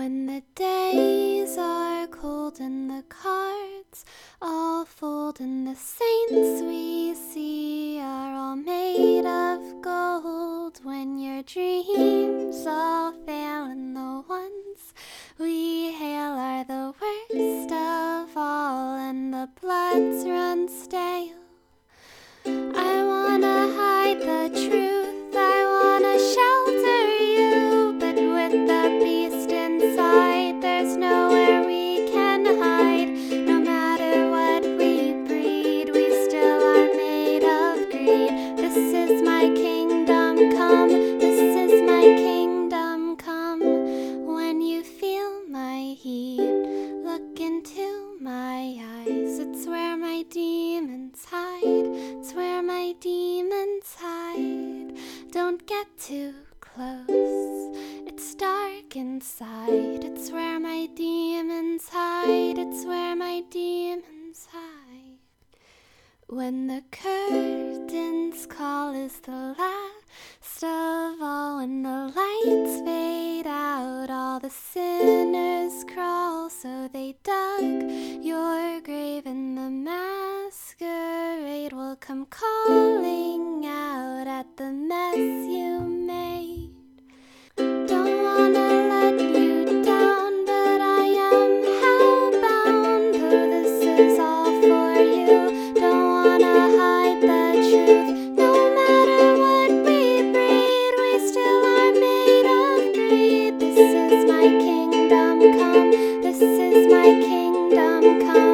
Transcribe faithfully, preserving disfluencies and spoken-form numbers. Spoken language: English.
When the days are cold and the cards all fold and the saints we see are all made of gold, when your dreams all fail and the ones we hail are the worst of all and the bloods run stale, I wanna hide the truth, I wanna shelter you, but with the beast inside there's nowhere we can hide. No matter what we breed, we still are made of greed. This is my kingdom come, this is my kingdom come. When you feel my heat, look into my eyes. It's where my demons hide, it's where my demons hide. Don't get too close, it's dark inside. It's where my demons hide, it's where my demons hide. When the curtains call is the last of all, when the lights fade out, all the sinners crawl. So they dug your grave and the masquerade will come calling out at the mess you made. Don't wanna let you down, but I am hellbound, though this is all for you. Don't wanna hide the truth, no matter what we breed, we still are made of greed. This is my kingdom come, this is my kingdom come.